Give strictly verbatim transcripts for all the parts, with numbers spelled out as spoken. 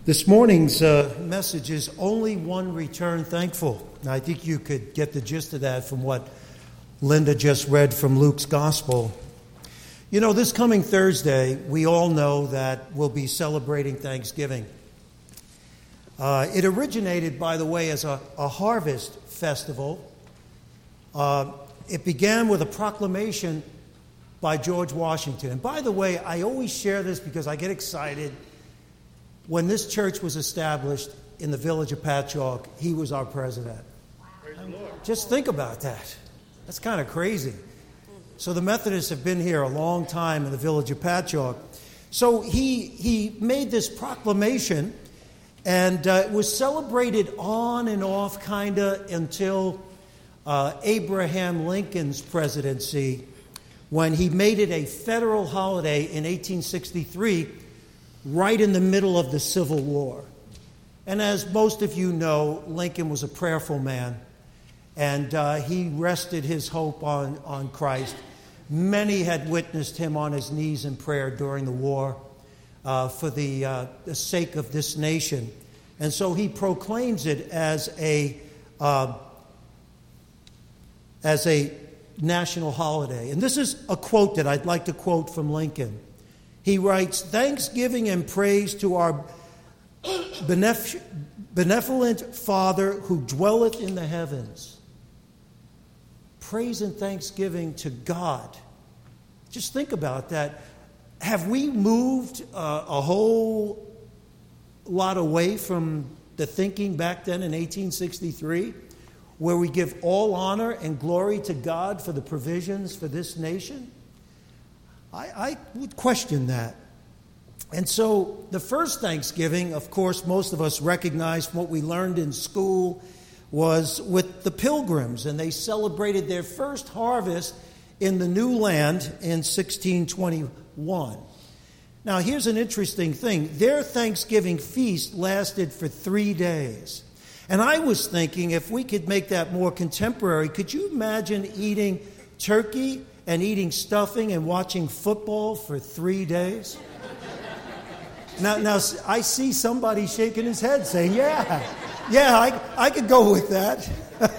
This morning's uh, message is only one return thankful. Now, I think you could get the gist of that from what Linda just read from Luke's Gospel. You know, this coming Thursday, we all know that we'll be celebrating Thanksgiving. Uh, it originated, by the way, as a, a harvest festival. Uh, it began with a proclamation by George Washington. And by the way, I always share this because I get excited. When this church was established in the village of Patchogue, he was our president. Just think about that. That's kind of crazy. So the Methodists have been here a long time in the village of Patchogue. So he he made this proclamation, and uh, it was celebrated on and off kind of until uh, Abraham Lincoln's presidency, when he made it a federal holiday in eighteen sixty-three, right in the middle of the Civil War. And as most of you know, Lincoln was a prayerful man, and uh, he rested his hope on, on Christ. Many had witnessed him on his knees in prayer during the war uh, for the, uh, the sake of this nation. And so he proclaims it as a uh, as a national holiday. And this is a quote that I'd like to quote from Lincoln. He writes, "Thanksgiving and praise to our benef- benevolent Father who dwelleth in the heavens." Praise and thanksgiving to God. Just think about that. Have we moved uh, a whole lot away from the thinking back then in eighteen sixty-three, where we give all honor and glory to God for the provisions for this nation? I, I would question that. And so the first Thanksgiving, of course, most of us recognize from what we learned in school, was with the Pilgrims, and they celebrated their first harvest in the new land in sixteen twenty-one. Now, here's an interesting thing. Their Thanksgiving feast lasted for three days. And I was thinking, if we could make that more contemporary, could you imagine eating turkey and eating stuffing and watching football for three days? Now, now I see somebody shaking his head saying, yeah, yeah, I, I could go with that.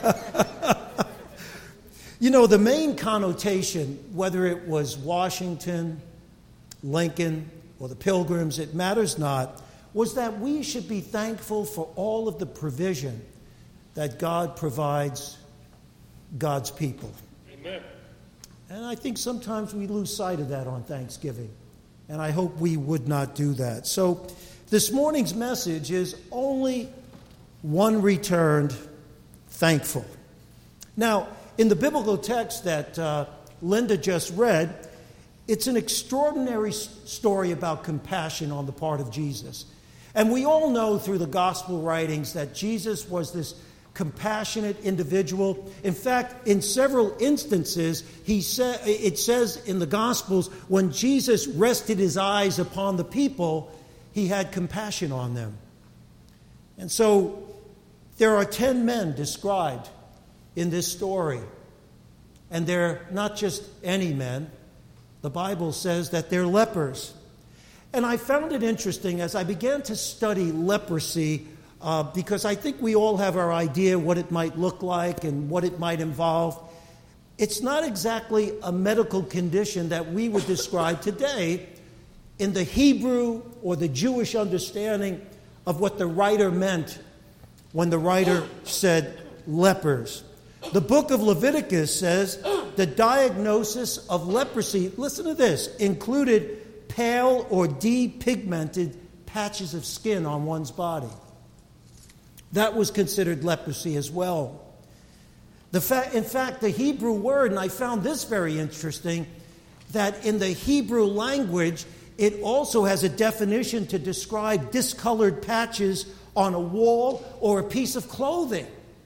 You know, the main connotation, whether it was Washington, Lincoln, or the Pilgrims, it matters not, was that we should be thankful for all of the provision that God provides God's people. Amen. And I think sometimes we lose sight of that on Thanksgiving. And I hope we would not do that. So this morning's message is only one returned thankful. Now, in the biblical text that uh, Linda just read, it's an extraordinary story about compassion on the part of Jesus. And we all know through the gospel writings that Jesus was this compassionate individual. In fact, in several instances, he sa- it says in the Gospels, when Jesus rested his eyes upon the people, he had compassion on them. And so there are ten men described in this story. And they're not just any men. The Bible says that they're lepers. And I found it interesting as I began to study leprosy, Uh, because I think we all have our idea what it might look like and what it might involve. It's not exactly a medical condition that we would describe today in the Hebrew or the Jewish understanding of what the writer meant when the writer said lepers. The book of Leviticus says the diagnosis of leprosy, listen to this, included pale or depigmented patches of skin on one's body. That was considered leprosy as well. The fa- in fact, the Hebrew word, and I found this very interesting, that in the Hebrew language, it also has a definition to describe discolored patches on a wall or a piece of clothing.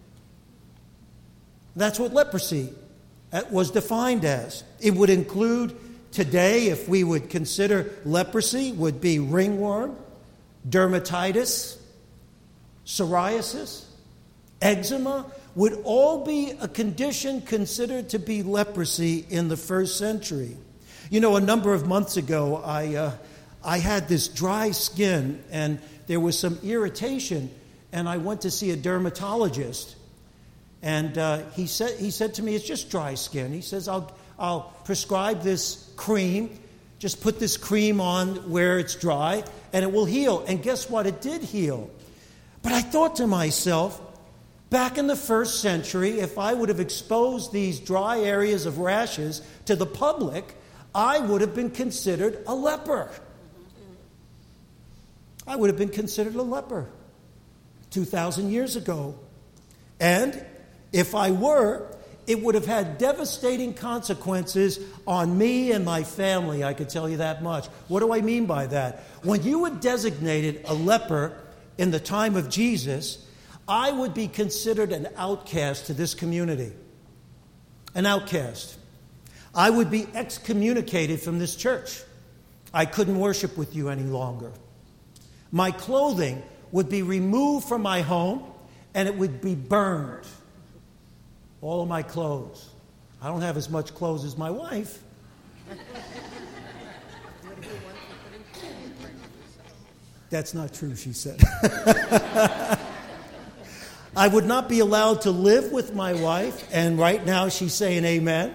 That's what leprosy was defined as. It would include today, if we would consider leprosy, would be ringworm, dermatitis, psoriasis, eczema, would all be a condition considered to be leprosy in the first century. You know, a number of months ago, I uh, I had this dry skin, and there was some irritation, and I went to see a dermatologist. And uh, he said he said to me, it's just dry skin. He says, I'll I'll prescribe this cream. Just put this cream on where it's dry, and it will heal. And guess what? It did heal. But I thought to myself, back in the first century, if I would have exposed these dry areas of rashes to the public, I would have been considered a leper. I would have been considered a leper two thousand years ago. And if I were, it would have had devastating consequences on me and my family, I could tell you that much. What do I mean by that? When you were designated a leper in the time of Jesus, I would be considered an outcast to this community. An outcast. I would be excommunicated from this church. I couldn't worship with you any longer. My clothing would be removed from my home, and it would be burned. All of my clothes. I don't have as much clothes as my wife. That's not true, she said. I would not be allowed to live with my wife, and right now she's saying amen.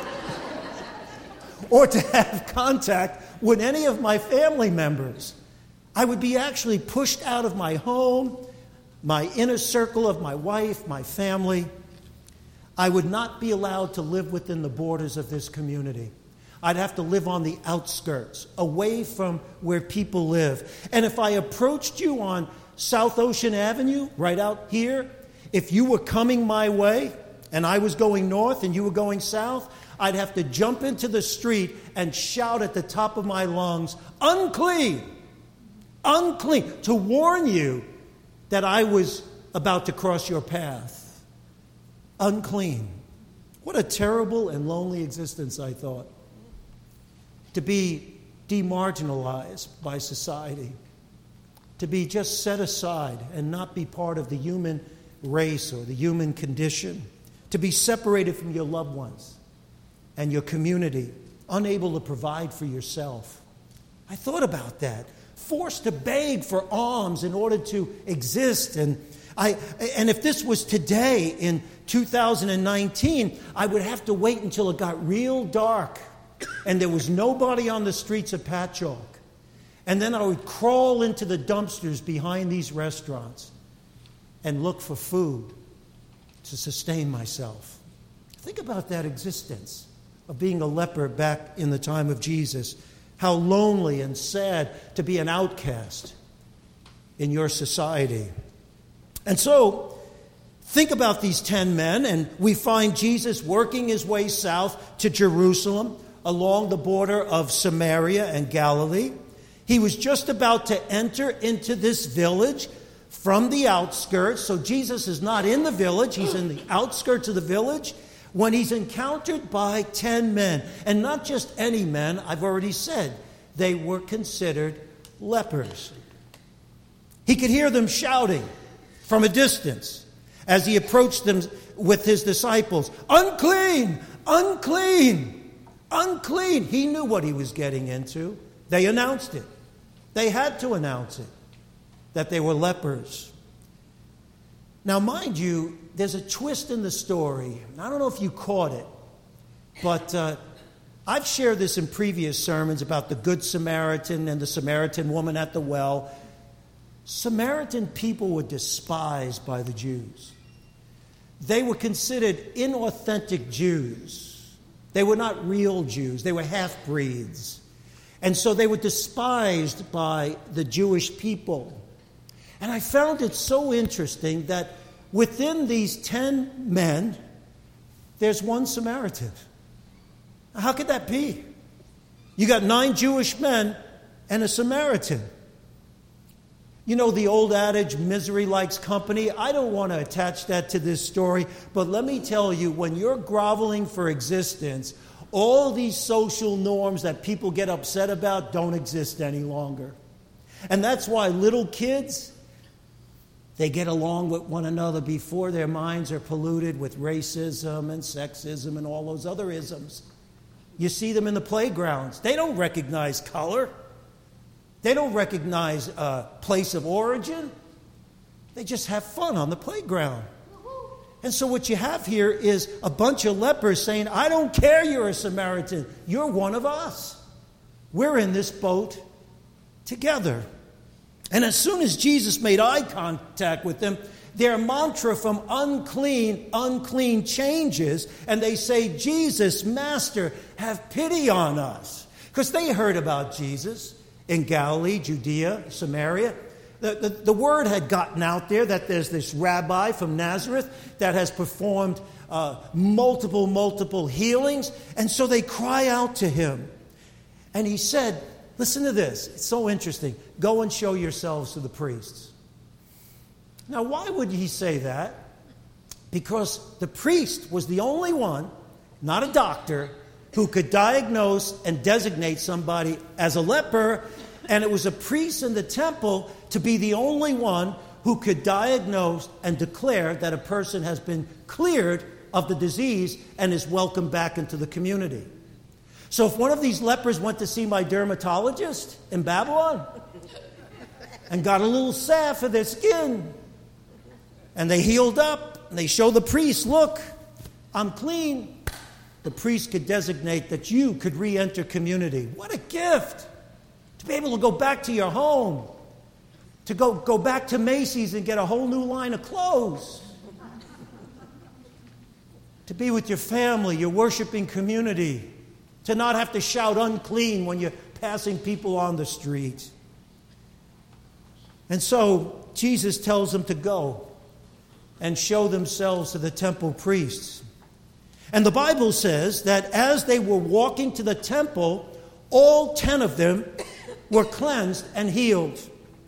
Or to have contact with any of my family members. I would be actually pushed out of my home, my inner circle of my wife, my family. I would not be allowed to live within the borders of this community. I'd have to live on the outskirts, away from where people live. And if I approached you on South Ocean Avenue, right out here, if you were coming my way and I was going north and you were going south, I'd have to jump into the street and shout at the top of my lungs, unclean, unclean, to warn you that I was about to cross your path. Unclean. What a terrible and lonely existence, I thought. To be demarginalized by society. To be just set aside and not be part of the human race or the human condition. To be separated from your loved ones and your community. Unable to provide for yourself. I thought about that. Forced to beg for alms in order to exist. And I, and if this was today in two thousand nineteen, I would have to wait until it got real dark and there was nobody on the streets of Patchogue. And then I would crawl into the dumpsters behind these restaurants and look for food to sustain myself. Think about that existence of being a leper back in the time of Jesus. How lonely and sad to be an outcast in your society. And so, think about these ten men, and we find Jesus working his way south to Jerusalem along the border of Samaria and Galilee. He was just about to enter into this village from the outskirts. So Jesus is not in the village, he's in the outskirts of the village when he's encountered by ten men. And not just any men, I've already said, they were considered lepers. He could hear them shouting from a distance as he approached them with his disciples. Unclean! Unclean! Unclean! He knew what he was getting into. They announced it. They had to announce it, that they were lepers. Now, mind you, there's a twist in the story. I don't know if you caught it, but uh, I've shared this in previous sermons about the Good Samaritan and the Samaritan woman at the well. Samaritan people were despised by the Jews. They were considered inauthentic Jews. They were not real Jews. They were half-breeds. And so they were despised by the Jewish people. And I found it so interesting that within these ten men, there's one Samaritan. How could that be? You got nine Jewish men and a Samaritan. You know the old adage, misery likes company? I don't want to attach that to this story, but let me tell you, when you're groveling for existence, all these social norms that people get upset about don't exist any longer. And that's why little kids, they get along with one another before their minds are polluted with racism and sexism and all those other isms. You see them in the playgrounds. They don't recognize color. They don't recognize a place of origin. They just have fun on the playground. And so what you have here is a bunch of lepers saying, I don't care you're a Samaritan. You're one of us. We're in this boat together. And as soon as Jesus made eye contact with them, their mantra from unclean, unclean changes, and they say, Jesus, Master, have pity on us. Because they heard about Jesus in Galilee, Judea, Samaria. The, the, the word had gotten out there that there's this rabbi from Nazareth that has performed uh, multiple, multiple healings. And so they cry out to him. And he said, listen to this. It's so interesting. Go and show yourselves to the priests. Now, why would he say that? Because the priest was the only one, not a doctor, who could diagnose and designate somebody as a leper. And it was a priest in the temple to be the only one who could diagnose and declare that a person has been cleared of the disease and is welcomed back into the community. So if one of these lepers went to see my dermatologist in Babylon and got a little salve for their skin, and they healed up, and they show the priest, look, I'm clean, the priest could designate that you could re-enter community. What a gift! To be able to go back to your home, to go, go back to Macy's and get a whole new line of clothes, to be with your family, your worshiping community, to not have to shout unclean when you're passing people on the street. And so Jesus tells them to go and show themselves to the temple priests. And the Bible says that as they were walking to the temple, all ten of them were cleansed and healed.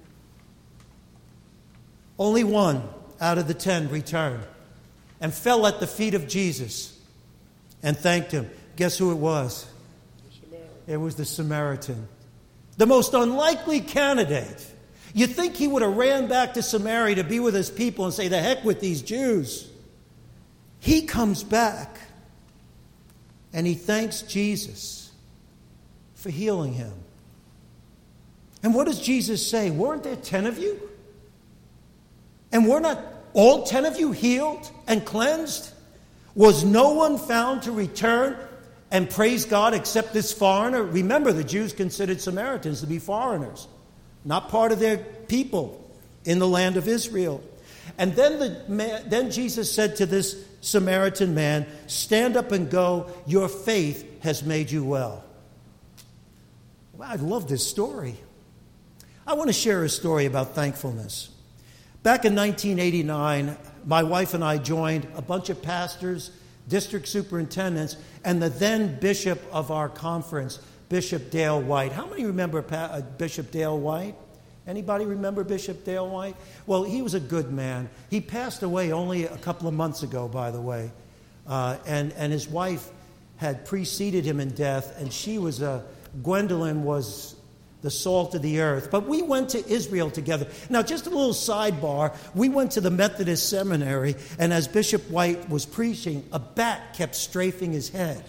Only one out of the ten returned and fell at the feet of Jesus and thanked him. Guess who it was? It was the Samaritan. The most unlikely candidate. You'd think he would have ran back to Samaria to be with his people and say, the heck with these Jews. He comes back and he thanks Jesus for healing him. And what does Jesus say? Weren't there ten of you? And were not all ten of you healed and cleansed? Was no one found to return and praise God except this foreigner? Remember, the Jews considered Samaritans to be foreigners, not part of their people in the land of Israel. And then, the man, then Jesus said to this Samaritan man, stand up and go, your faith has made you well. Well, I love this story. I want to share a story about thankfulness. Back in nineteen eighty-nine, my wife and I joined a bunch of pastors, district superintendents, and the then bishop of our conference, Bishop Dale White. How many remember pa- uh, Bishop Dale White? Anybody remember Bishop Dale White? Well, he was a good man. He passed away only a couple of months ago, by the way. Uh, and, and his wife had preceded him in death, and she was a, Gwendolyn was the salt of the earth. But we went to Israel together. Now, just a little sidebar. We went to the Methodist seminary, and as Bishop White was preaching, a bat kept strafing his head.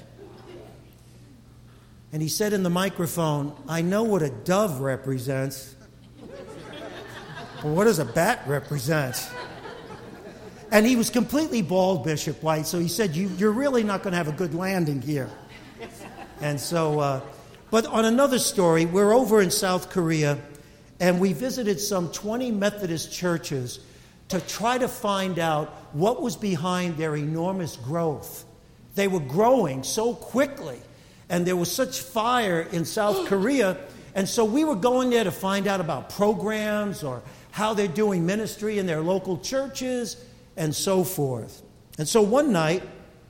And he said in the microphone, I know what a dove represents, but what does a bat represent? And he was completely bald, Bishop White, so he said, you, you're really not going to have a good landing here. And so, uh, but on another story, we're over in South Korea, and we visited some twenty Methodist churches to try to find out what was behind their enormous growth. They were growing so quickly, and there was such fire in South Korea, and so we were going there to find out about programs or how they're doing ministry in their local churches and so forth. And so one night,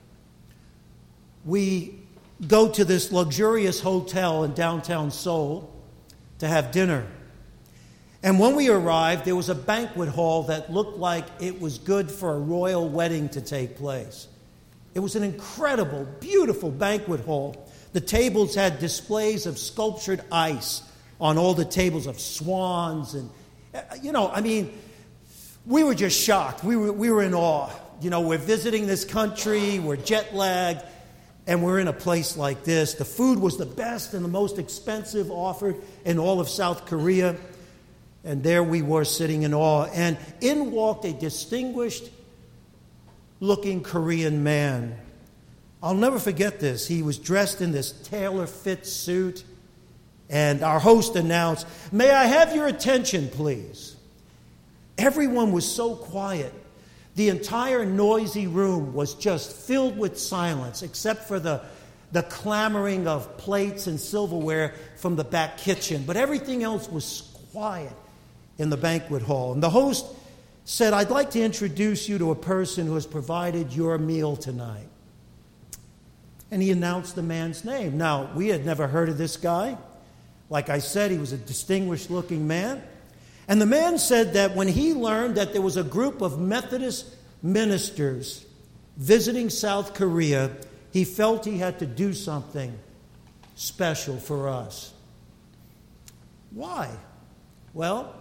we go to this luxurious hotel in downtown Seoul to have dinner. And when we arrived, there was a banquet hall that looked like it was good for a royal wedding to take place. It was an incredible, beautiful banquet hall. The tables had displays of sculptured ice on all the tables of swans. And, you know, I mean, we were just shocked. We were, we were in awe. You know, we're visiting this country. We're jet lagged. and we're in a place like this. The food was the best and the most expensive offered in all of South Korea. And there we were sitting in awe. And in walked a distinguished-looking Korean man. I'll never forget this. He was dressed in this tailor-fit suit. And our host announced, "May I have your attention, please?" Everyone was so quiet. The entire noisy room was just filled with silence, except for the, the clamoring of plates and silverware from the back kitchen. But everything else was quiet in the banquet hall. And the host said, "I'd like to introduce you to a person who has provided your meal tonight." And he announced the man's name. Now, we had never heard of this guy. Like I said, he was a distinguished-looking man. And the man said that when he learned that there was a group of Methodist ministers visiting South Korea, he felt he had to do something special for us. Why? Well,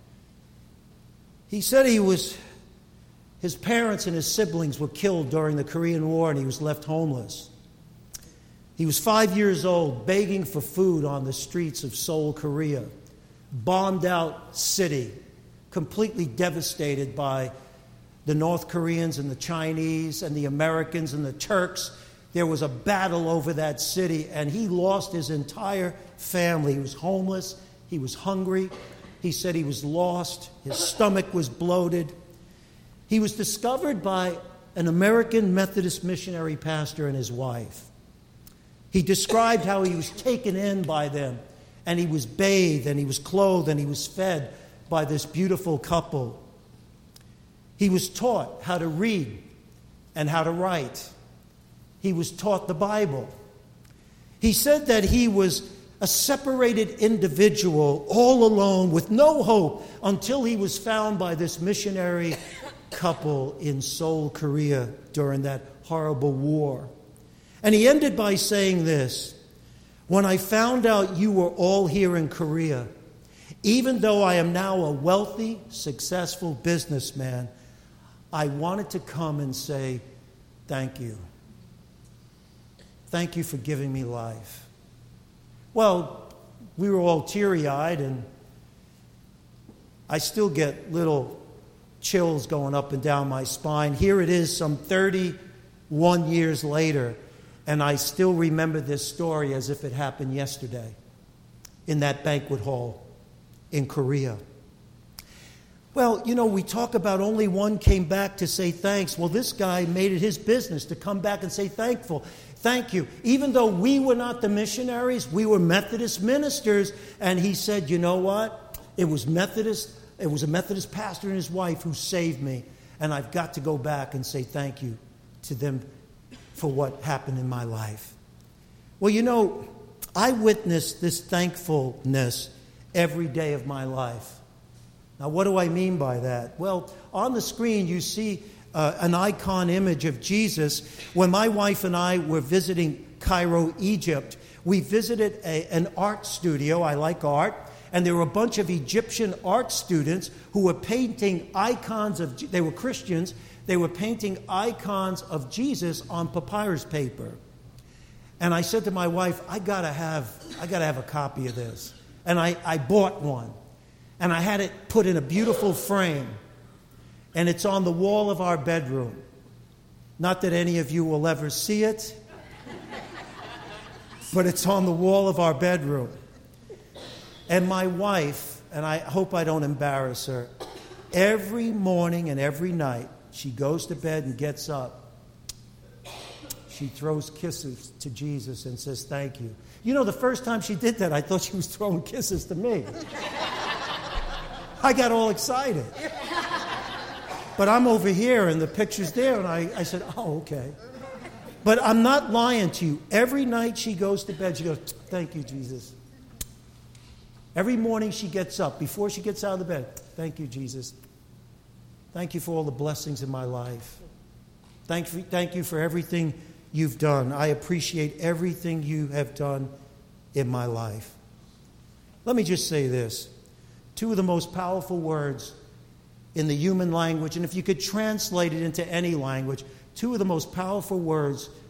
he said he was, his parents and his siblings were killed during the Korean War, and he was left homeless. He was five years old, begging for food on the streets of Seoul, Korea. Bombed out city, completely devastated by the North Koreans and the Chinese and the Americans and the Turks. There was a battle over that city, and he lost his entire family. He was homeless. He was hungry. He said he was lost. His stomach was bloated. He was discovered by an American Methodist missionary pastor and his wife. He described how he was taken in by them, and he was bathed, and he was clothed, and he was fed by this beautiful couple. He was taught how to read and how to write. He was taught the Bible. He said that he was a separated individual, all alone, with no hope, until he was found by this missionary couple in Seoul, Korea, during that horrible war. And he ended by saying this: "When I found out you were all here in Korea, even though I am now a wealthy, successful businessman, I wanted to come and say thank you. Thank you for giving me life." Well, we were all teary-eyed, and I still get little chills going up and down my spine. Here it is some thirty-one years later, and I still remember this story as if it happened yesterday in that banquet hall in Korea. Well, you know, we talk about only one came back to say thanks. Well, this guy made it his business to come back and say thankful. Thank you. Even though we were not the missionaries, we were Methodist ministers. And he said, you know what? It was Methodist. It was a Methodist pastor and his wife who saved me. And I've got to go back and say thank you to them for what happened in my life. Well, you know, I witness this thankfulness every day of my life. Now, what do I mean by that? Well, on the screen you see uh, an icon image of Jesus. When my wife and I were visiting Cairo, Egypt, we visited a, an art studio. I like art. And there were a bunch of Egyptian art students who were painting icons of, they were Christians, they were painting icons of Jesus on papyrus paper. And I said to my wife, I gotta have, I gotta have a copy of this. And I, I bought one. And I had it put in a beautiful frame. And it's on the wall of our bedroom. Not that any of you will ever see it, but it's on the wall of our bedroom. And my wife, and I hope I don't embarrass her, every morning and every night, she goes to bed and gets up. She throws kisses to Jesus and says, thank you. You know, the first time she did that, I thought she was throwing kisses to me. I got all excited. But I'm over here and the picture's there, and I, I said, oh, okay. But I'm not lying to you. Every night she goes to bed, she goes, thank you, Jesus. Every morning she gets up, before she gets out of the bed, thank you, Jesus. Thank you for all the blessings in my life. Thank you, thank you for everything you've done. I appreciate everything you have done in my life. Let me just say this. Two of the most powerful words in the human language, and if you could translate it into any language, two of the most powerful words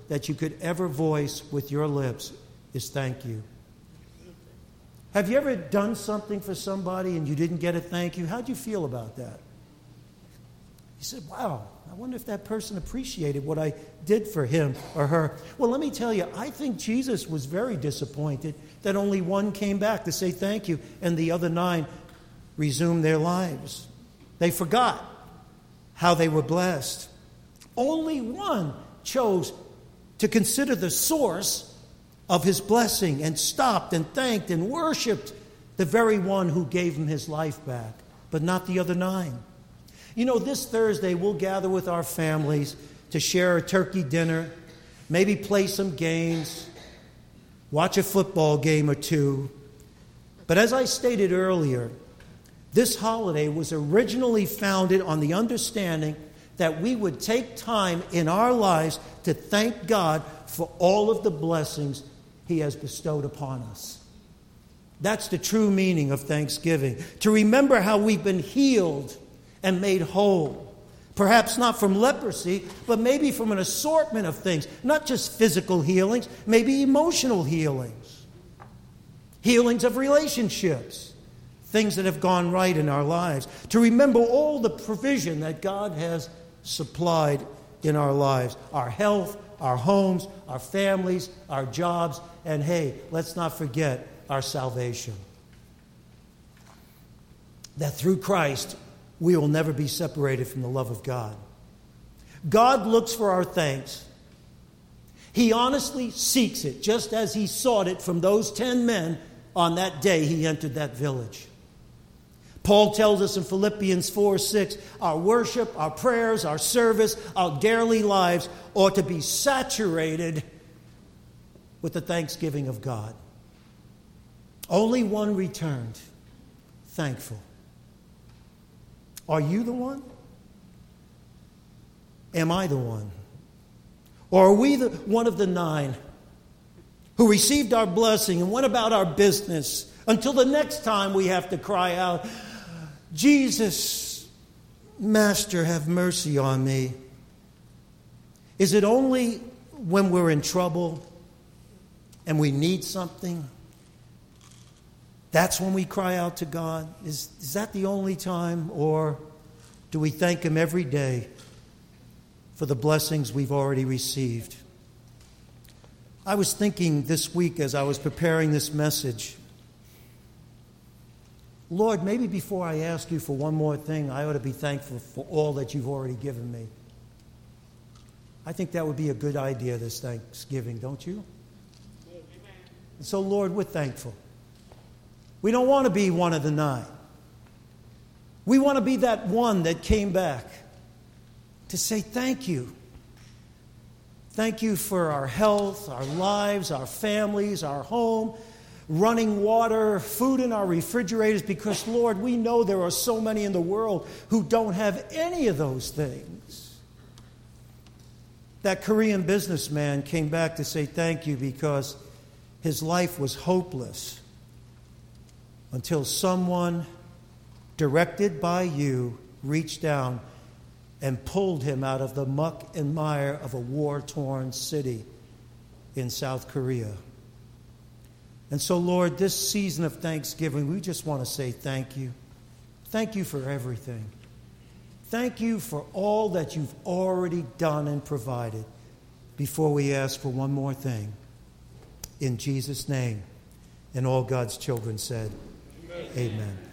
that you could ever voice with your lips is thank you. Have you ever done something for somebody and you didn't get a thank you? How'd you feel about that? You said, wow, I wonder if that person appreciated what I did for him or her. Well, let me tell you, I think Jesus was very disappointed that only one came back to say thank you and the other nine resumed their lives. They forgot how they were blessed. Only one chose to consider the source of his blessing and stopped and thanked and worshiped the very one who gave him his life back, but not the other nine. You know, this Thursday we'll gather with our families to share a turkey dinner, maybe play some games, watch a football game or two. But as I stated earlier, this holiday was originally founded on the understanding that we would take time in our lives to thank God for all of the blessings He has bestowed upon us. That's the true meaning of Thanksgiving. To remember how we've been healed and made whole. Perhaps not from leprosy, but maybe from an assortment of things. Not just physical healings, maybe emotional healings. Healings of relationships. Things that have gone right in our lives. To remember all the provision that God has supplied in our lives. Our health, our homes, our families, our jobs, and hey, let's not forget our salvation. That through Christ, we will never be separated from the love of God. God looks for our thanks. He honestly seeks it, just as He sought it from those ten men on that day He entered that village. Paul tells us in Philippians four six, our worship, our prayers, our service, our daily lives ought to be saturated with the thanksgiving of God. Only one returned, thankful. Are you the one? Am I the one? Or are we the one of the nine who received our blessing and went about our business until the next time we have to cry out, Jesus, Master, have mercy on me? Is it only when we're in trouble and we need something? That's when we cry out to God? Is, is that the only time? Or do we thank Him every day for the blessings we've already received? I was thinking this week as I was preparing this message, Lord, maybe before I ask you for one more thing, I ought to be thankful for all that you've already given me. I think that would be a good idea this Thanksgiving, don't you? Amen. And so, Lord, we're thankful. We don't want to be one of the nine. We want to be that one that came back to say thank you. Thank you for our health, our lives, our families, our home, running water, food in our refrigerators, because, Lord, we know there are so many in the world who don't have any of those things. That Korean businessman came back to say thank you because his life was hopeless until someone, directed by you, reached down and pulled him out of the muck and mire of a war-torn city in South Korea. And so, Lord, this season of Thanksgiving, we just want to say thank you. Thank you for everything. Thank you for all that you've already done and provided before we ask for one more thing. In Jesus' name. And all God's children said, Amen. Amen.